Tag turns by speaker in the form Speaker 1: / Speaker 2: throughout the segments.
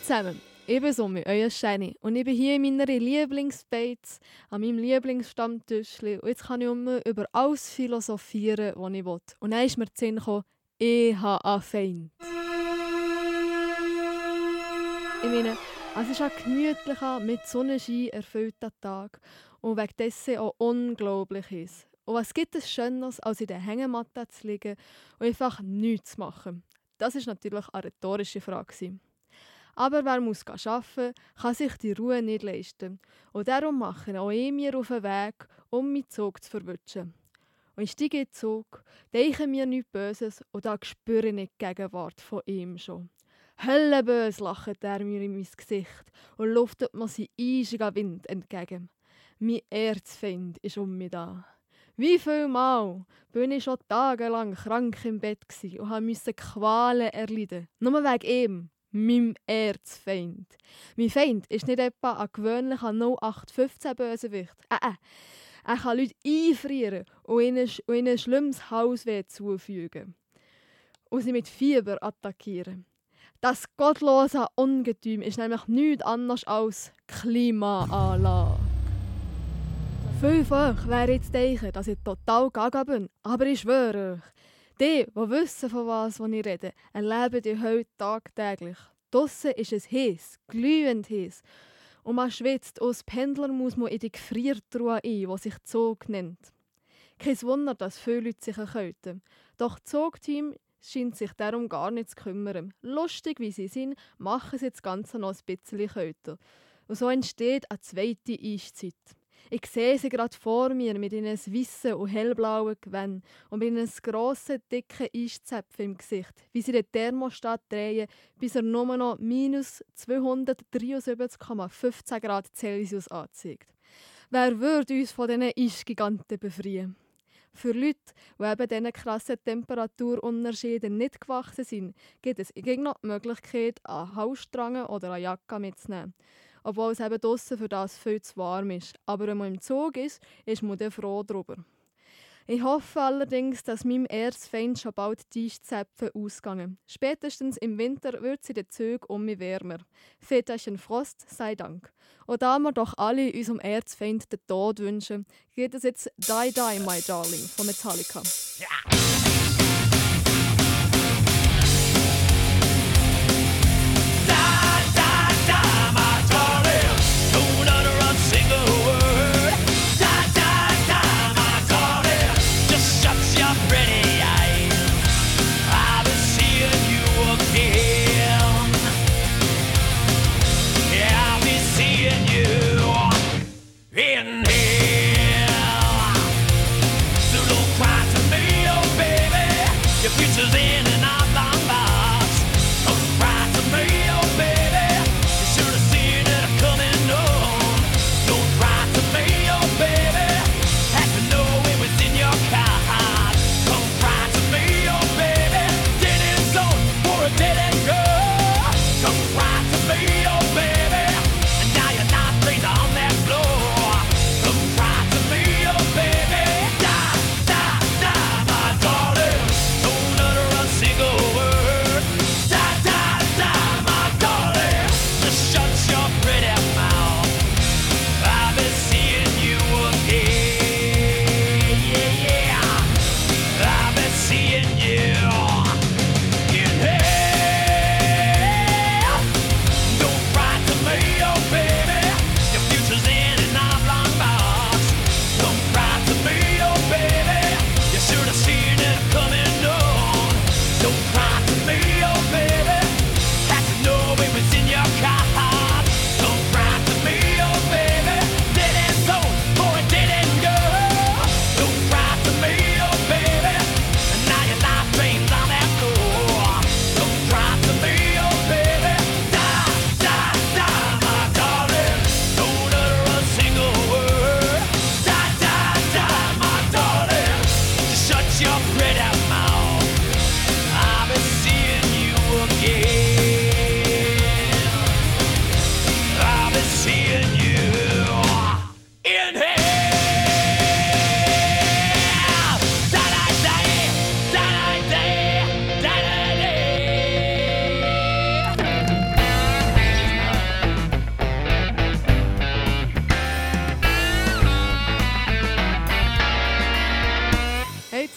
Speaker 1: zusammen, ich bin Sommi, euer Jenny und ich bin hier in meiner Lieblingsbeiz, an meinem Lieblingsstammtischli und jetzt kann ich über alles philosophieren, was ich will. Und dann ist mir der Sinn gekommen, ich habe einen Feind. Ich meine, es ist ein gemütlicher, mit Sonnenschein erfüllter Tag und wegen dessen auch unglaublich ist. Und was gibt es Schöneres, als in der Hängematte zu liegen und einfach nichts zu machen? Das war natürlich eine rhetorische Frage. Aber wer muss arbeiten, kann sich die Ruhe nicht leisten. Und darum mache auch ich mir auf den Weg, um meinen Zug zu verwutschen. Und ich steige in den Zug, denke mir nichts Böses und da spüre ich die Gegenwart von ihm schon. Höllenbös lacht er mir in mein Gesicht und luftet mir seinen eisigen Wind entgegen. Mein Erzfeind ist um mich da. Wie viel Mal bin ich schon tagelang krank im Bett und musste Qualen erleiden. Nur wegen ihm, meinem Erzfeind. Mein Feind ist nicht etwa ein gewöhnlicher 0815-Bösewicht. Er kann Leute einfrieren und ihnen schlimmes Hausweh zufügen. Und sie mit Fieber attackieren. Das gottlose Ungetüm ist nämlich nichts anderes als Klimaanlage. Viele von euch werden jetzt denken, dass ich total gaga bin, aber ich schwöre euch, die wissen, von was ich rede, erleben die heute tagtäglich. Draussen ist es heiß, glühend heiß. Und man schwitzt, und als Pendler muss man in die Gefriertruhe ein, die sich Zug nennt. Kein Wunder, dass viele Leute sich erkälten. Doch das Zugteam scheint sich darum gar nicht zu kümmern. Lustig wie sie sind, machen sie das Ganze noch ein bisschen kälter. Und so entsteht eine zweite Eiszeit. Ich sehe sie gerade vor mir mit ihren weißen und hellblauen Gewänden und mit einem grossen, dicken Eiszäpfen im Gesicht, wie sie den Thermostat drehen, bis er nur noch minus 273,15 Grad Celsius anzeigt. Wer würde uns von diesen Eisgiganten befreien? Für Leute, die eben diesen krassen Temperaturunterschieden nicht gewachsen sind, gibt es noch die Möglichkeit, eine Halsstange oder eine Jacke mitzunehmen. Obwohl es eben draussen für das viel zu warm ist. Aber wenn man im Zug ist man dann froh darüber. Ich hoffe allerdings, dass meinem Erzfeind schon bald die Eiszäpfe ausgehen. Spätestens im Winter wird sie den Zug um mich wärmer. Väterchen Frost sei Dank. Und da wir doch alle unserem Erzfeind den Tod wünschen, geht es jetzt Die Die, My Darling von Metallica. Ja.
Speaker 2: In hell, so don't cry to me, oh baby.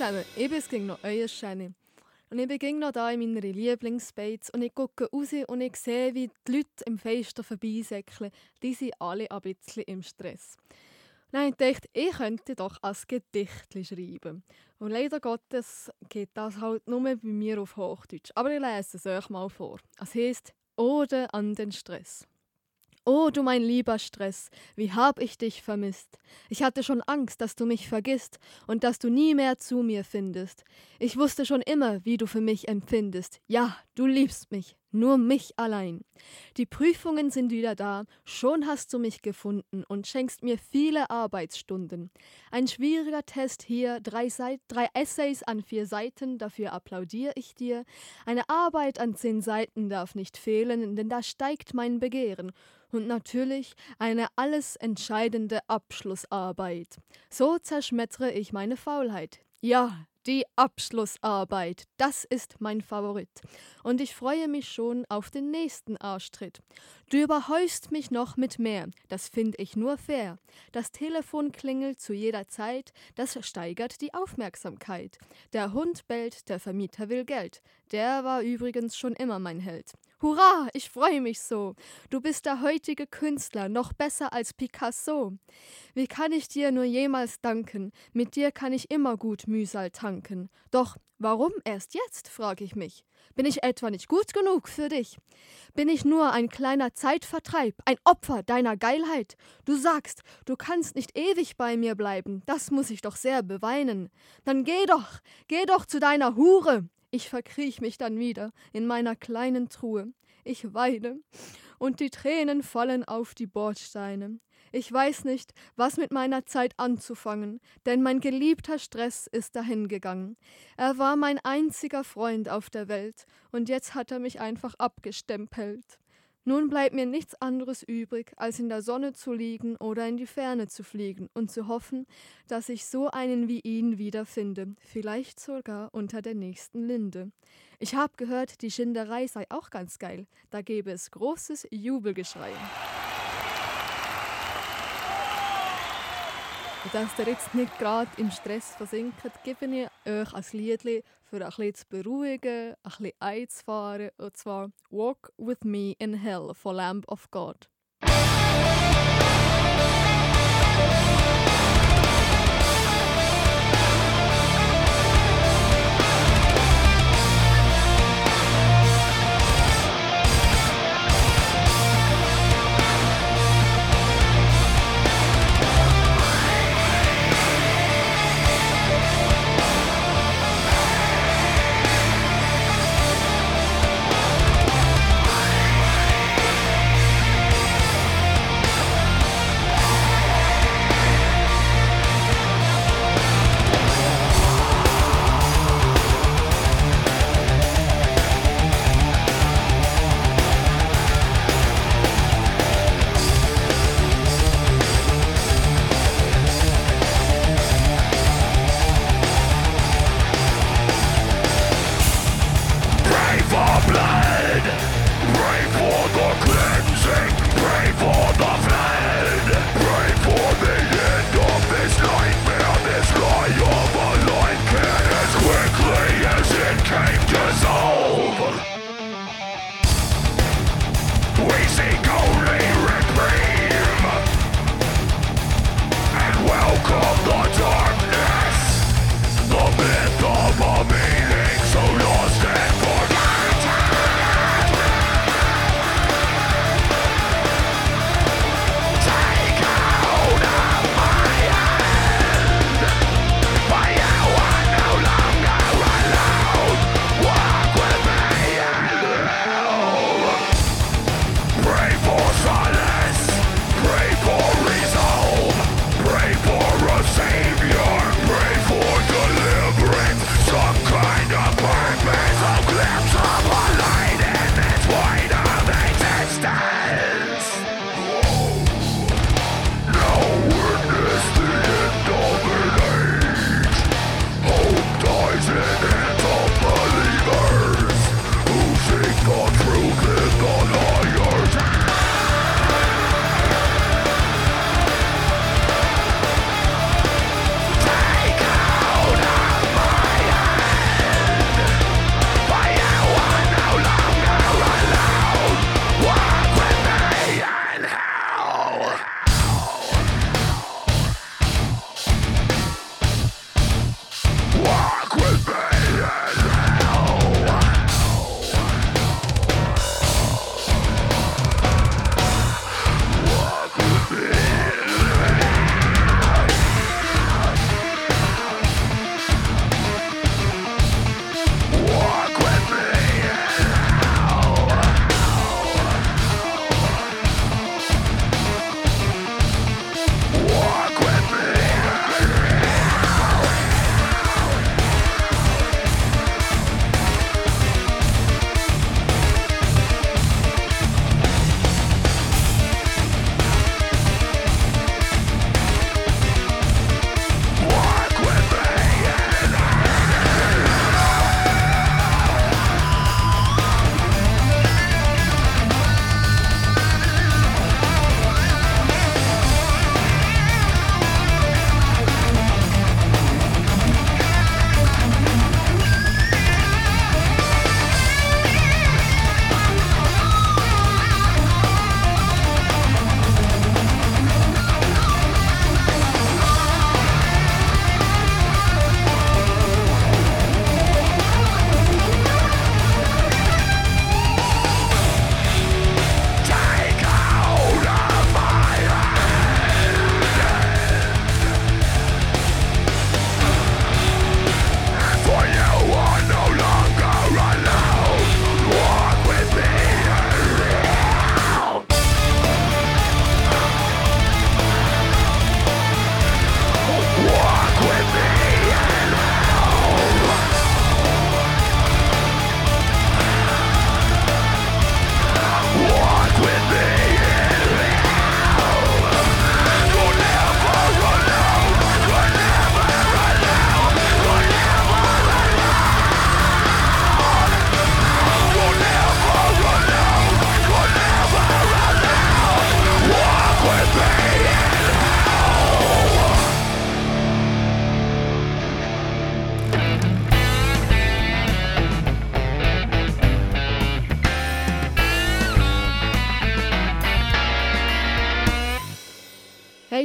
Speaker 1: zusammen, ich bin noch euer Jenny. Und ich bin noch da in meiner Lieblingsbeiz und ich gucke raus und ich sehe, wie die Leute im Fenster vorbeisäckeln. Die sind alle ein bisschen im Stress. Und dann habe ich gedacht, ich könnte doch ein Gedicht schreiben. Und leider Gottes geht das halt nur bei mir auf Hochdeutsch. Aber ich lese es euch mal vor. Es heisst Ode an den Stress. Oh, du mein lieber Stress, wie hab ich dich vermisst. Ich hatte schon Angst, dass du mich vergisst und dass du nie mehr zu mir findest. Ich wusste schon immer, wie du für mich empfindest. Ja, du liebst mich, nur mich allein. Die Prüfungen sind wieder da, schon hast du mich gefunden und schenkst mir viele Arbeitsstunden. Ein schwieriger Test hier, 3 Essays an 4 Seiten, dafür applaudiere ich dir. Eine Arbeit an 10 Seiten darf nicht fehlen, denn da steigt mein Begehren. Und natürlich eine alles entscheidende Abschlussarbeit. So zerschmettere ich meine Faulheit. Ja, die Abschlussarbeit, das ist mein Favorit. Und ich freue mich schon auf den nächsten Arschtritt. Du überhäufst mich noch mit mehr, das finde ich nur fair. Das Telefon klingelt zu jeder Zeit, das steigert die Aufmerksamkeit. Der Hund bellt, der Vermieter will Geld. Der war übrigens schon immer mein Held. Hurra, ich freue mich so. Du bist der heutige Künstler, noch besser als Picasso. Wie kann ich dir nur jemals danken? Mit dir kann ich immer gut Mühsal tanken. Doch warum erst jetzt, frage ich mich. Bin ich etwa nicht gut genug für dich? Bin ich nur ein kleiner Zeitvertreib, ein Opfer deiner Geilheit? Du sagst, du kannst nicht ewig bei mir bleiben, das muss ich doch sehr beweinen. Dann geh doch zu deiner Hure. Ich verkriech mich dann wieder in meiner kleinen Truhe. Ich weine und die Tränen fallen auf die Bordsteine. Ich weiß nicht, was mit meiner Zeit anzufangen, denn mein geliebter Stress ist dahingegangen. Er war mein einziger Freund auf der Welt und jetzt hat er mich einfach abgestempelt. Nun bleibt mir nichts anderes übrig, als in der Sonne zu liegen oder in die Ferne zu fliegen und zu hoffen, dass ich so einen wie ihn wiederfinde, vielleicht sogar unter der nächsten Linde. Ich habe gehört, die Schinderei sei auch ganz geil, da gäbe es großes Jubelgeschrei. Und dass ihr jetzt nicht gerade im Stress versinkt, gebe ich euch ein Liedchen, für ein bisschen zu beruhigen, ein bisschen einzufahren, und zwar «Walk with me in Hell» von Lamb of God.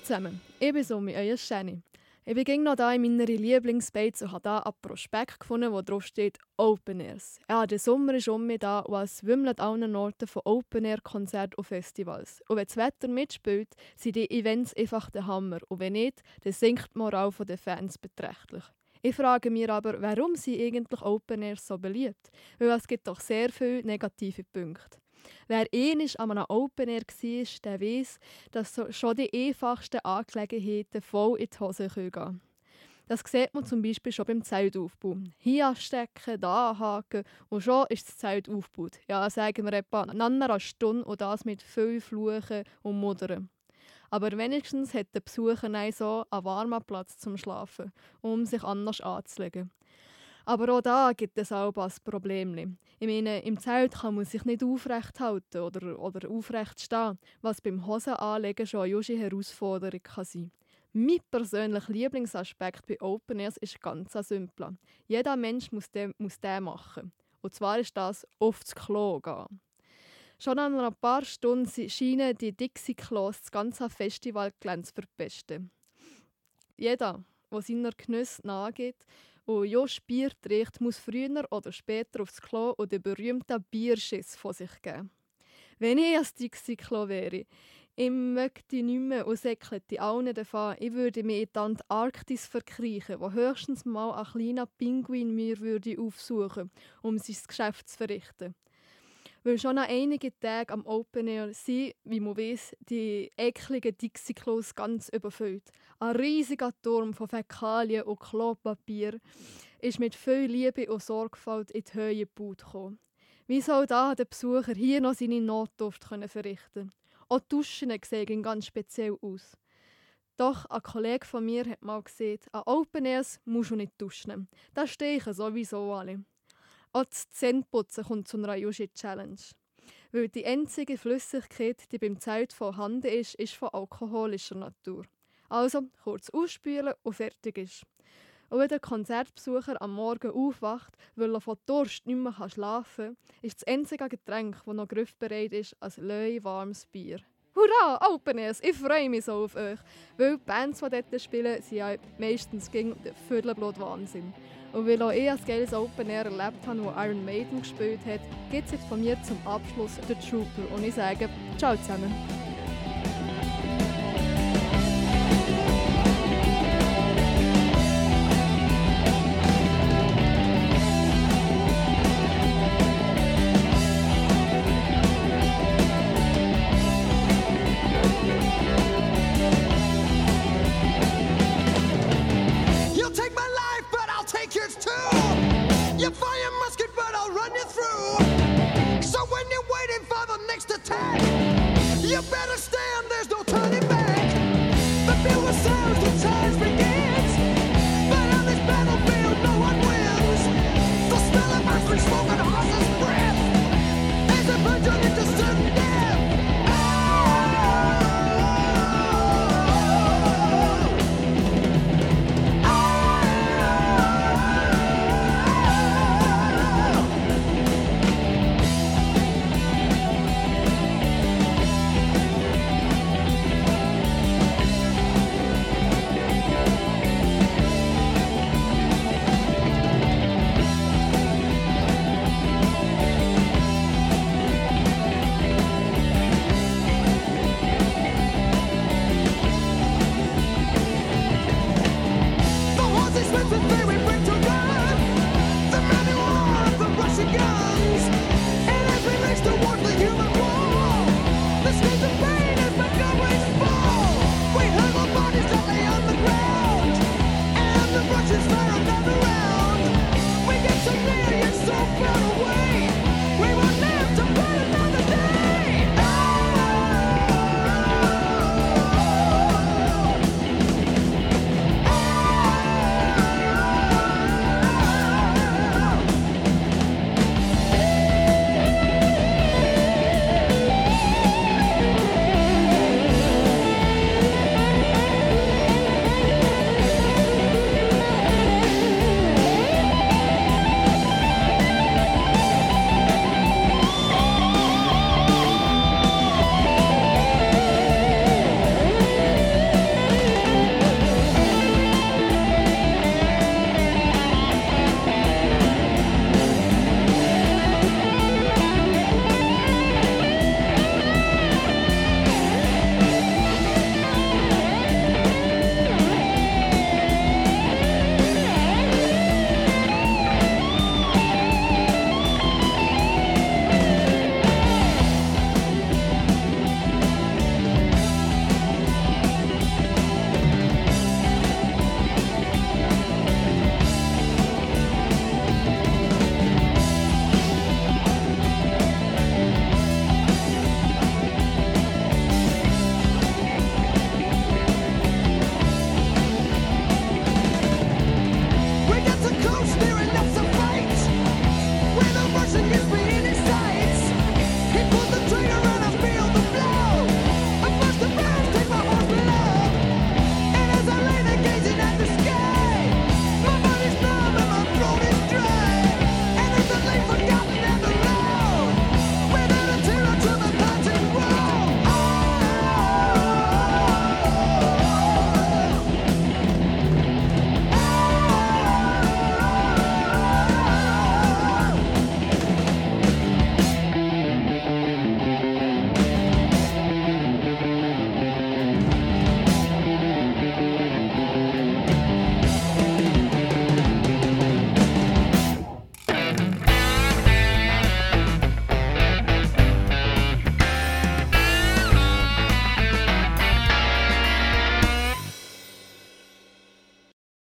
Speaker 1: zusammen, ich bin Sumi, euer Jenny. Ich bin noch da in meiner Lieblingsbeiz und habe hier einen Prospekt gefunden, wo drauf steht Open Airs. Ja, der Sommer ist um mich da und es wimmelt an allen Orten von Open Air Konzerten und Festivals. Und wenn das Wetter mitspielt, sind die Events einfach der Hammer. Und wenn nicht, dann sinkt die Moral der Fans beträchtlich. Ich frage mich aber, warum sind eigentlich Open Airs so beliebt? Weil es gibt doch sehr viele negative Punkte. Wer einmal an einem Open Air war, der weiss, dass schon die einfachsten Angelegenheiten voll in die Hose gehen können. Das sieht man zum Beispiel schon beim Zeltaufbau. Hier anstecken, da anhaken und schon ist das Zelt aufgebaut. Ja, sagen wir etwa eine Stunde und das mit viel Fluchen und Muddern. Aber wenigstens hat der Besucher so einen warmen Platz zum Schlafen, um sich anders anzulegen. Aber auch da gibt es auch ein Problem. Ich meine, im Zelt kann man sich nicht aufrecht halten oder aufrecht stehen, was beim Hosenanlegen schon eine Herausforderung kann sein. Mein persönlicher Lieblingsaspekt bei Open Airs ist ganz simpel. Jeder Mensch muss den machen. Und zwar ist das aufs Klo gehen. Schon nach ein paar Stunden scheinen die Dixie-Klos das ganze Festivalgelände zu verpesten. Jeder, der seiner Genüsse nachgeht und just Bier trinkt, muss früher oder später aufs Klo und den berühmten Bierschiss von sich geben. Wenn ich ein Dixie-Klo wäre, ich möchte nicht mehr und säckelte allen davon, ich würde mich in die Antarktis verkriechen, wo höchstens mal ein kleiner Pinguin mir würde aufsuchen, um sein Geschäft zu verrichten. Weil schon nach einigen Tagen am Open Air sind, wie man weiss, die ekligen Dixie-Klos ganz überfüllt. Ein riesiger Turm von Fäkalien und Klopapier ist mit viel Liebe und Sorgfalt in die Höhe gebaut gekommen. Wie soll da der Besucher hier noch seine Notdurft verrichten können? Auch die Duschen sehen ganz speziell aus. Doch ein Kollege von mir hat mal gesagt, an Open Airs musst du nicht duschen. Das stehen sowieso alle. Auch das Zähneputzen kommt zu einer Yushi-Challenge. Weil die einzige Flüssigkeit, die beim Zelt vorhanden ist, ist von alkoholischer Natur. Also kurz ausspülen und fertig ist. Und wenn der Konzertbesucher am Morgen aufwacht, weil er von Durst nicht mehr schlafen kann, ist das einzige Getränk, das noch griffbereit ist, ein warmes Bier. Hurra, Open Airs! Ich freue mich so auf euch. Weil die Bands, die dort spielen, sind ja meistens gegen den Viertelblut-Wahnsinn. Und weil auch ich ein geiles Open Air erlebt habe, wo Iron Maiden gespielt hat, gibt es jetzt von mir zum Abschluss den Trooper. Und ich sage, ciao zusammen.
Speaker 2: You fire musket, but I'll run you through. So when you're waiting for the next attack, you better stay